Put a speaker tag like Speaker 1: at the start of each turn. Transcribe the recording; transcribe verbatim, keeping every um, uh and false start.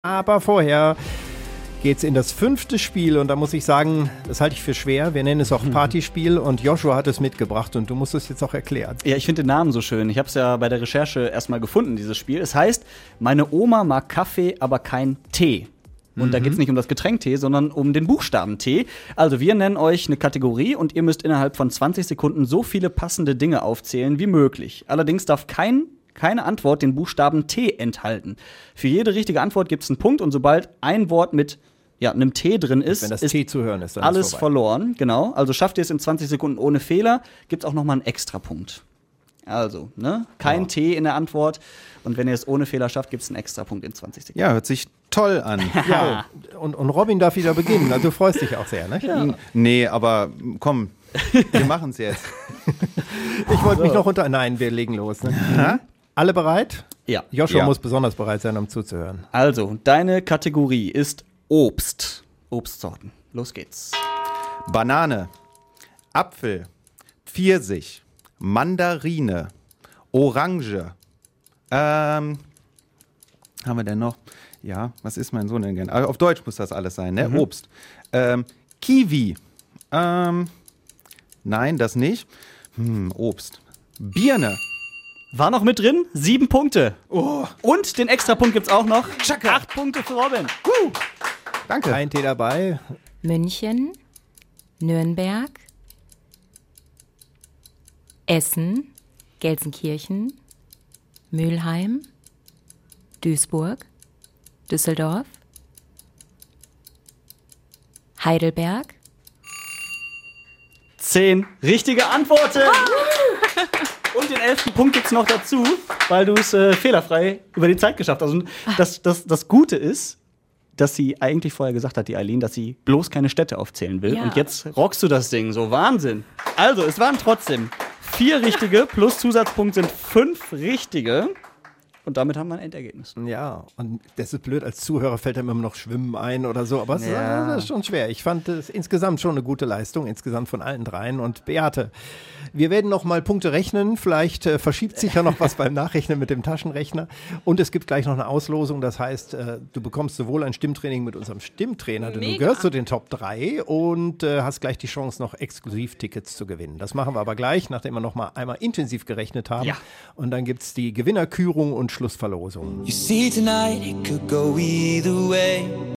Speaker 1: Aber vorher geht's in das fünfte Spiel und da muss ich sagen, das halte ich für schwer. Wir nennen es auch Partyspiel und Joshua hat es mitgebracht und du musst es jetzt auch erklären.
Speaker 2: Ja, ich finde den Namen so schön. Ich habe es ja bei der Recherche erstmal gefunden, dieses Spiel. Es heißt, meine Oma mag Kaffee, aber kein Tee. Und mhm. da geht es nicht um das Getränk Tee, sondern um den Buchstaben T. Also wir nennen euch eine Kategorie und ihr müsst innerhalb von zwanzig Sekunden so viele passende Dinge aufzählen wie möglich. Allerdings darf kein keine Antwort den Buchstaben T enthalten. Für jede richtige Antwort gibt es einen Punkt und sobald ein Wort mit ja, einem T drin ist,
Speaker 1: Wenn das
Speaker 2: ist
Speaker 1: T zu hören ist, dann
Speaker 2: alles
Speaker 1: ist
Speaker 2: verloren. Genau. Also schafft ihr es in zwanzig Sekunden ohne Fehler, gibt es auch noch mal einen Extrapunkt. Also, ne? Kein ja. T in der Antwort. Und wenn ihr es ohne Fehler schafft, gibt es einen Extrapunkt in zwanzig Sekunden.
Speaker 3: Ja, hört sich toll an.
Speaker 1: Ja, und, und Robin darf wieder beginnen. Also, du freust dich auch sehr, ne?
Speaker 3: Ja. Nee, aber komm, wir machen es jetzt.
Speaker 1: Ich wollte so. mich noch unter... Nein, wir legen los. Ne?
Speaker 3: Ja?
Speaker 1: Alle bereit?
Speaker 2: Ja.
Speaker 1: Joshua
Speaker 3: ja.
Speaker 1: muss besonders bereit sein, um zuzuhören.
Speaker 2: Also, deine Kategorie ist Obst. Obstsorten. Los geht's.
Speaker 3: Banane, Apfel, Pfirsich, Mandarine, Orange. Ähm, haben wir denn noch? Ja, was ist mein Sohn denn gern? Also auf Deutsch muss das alles sein, ne? Mhm. Obst. Ähm, Kiwi. Ähm, nein, das nicht. Hm, Obst. Birne.
Speaker 2: War noch mit drin? Sieben Punkte.
Speaker 3: Oh.
Speaker 2: Und den Extrapunkt gibt's auch noch. Chaka. Acht Punkte für Robin.
Speaker 3: Uh. Danke.
Speaker 1: Ein Tee dabei.
Speaker 4: München, Nürnberg, Essen, Gelsenkirchen, Mülheim, Duisburg, Düsseldorf, Heidelberg.
Speaker 2: Zehn richtige Antworten. Und den elften Punkt gibt's noch dazu, weil du es äh, fehlerfrei über die Zeit geschafft hast. Also das, das, das Gute ist, dass sie eigentlich vorher gesagt hat, die Eileen, dass sie bloß keine Städte aufzählen will. Ja. Und jetzt rockst du das Ding. So Wahnsinn. Also, es waren trotzdem vier richtige plus Zusatzpunkt sind fünf richtige. Und damit haben wir ein Endergebnis.
Speaker 1: Ja, und das ist blöd, als Zuhörer fällt einem immer noch Schwimmen ein oder so, aber es
Speaker 2: ja.
Speaker 1: ist schon schwer. Ich fand es insgesamt schon eine gute Leistung, insgesamt von allen dreien. Und Beate, wir werden noch mal Punkte rechnen, vielleicht äh, verschiebt sich ja noch was beim Nachrechnen mit dem Taschenrechner. Und es gibt gleich noch eine Auslosung, das heißt, äh, du bekommst sowohl ein Stimmtraining mit unserem Stimmtrainer, denn du gehörst zu den Top drei und äh, hast gleich die Chance, noch Exklusivtickets zu gewinnen. Das machen wir aber gleich, nachdem wir noch mal einmal intensiv gerechnet haben.
Speaker 2: Ja.
Speaker 1: Und dann gibt es die Gewinnerkürung und Schlussverlosung.
Speaker 5: You see tonight it could go either way.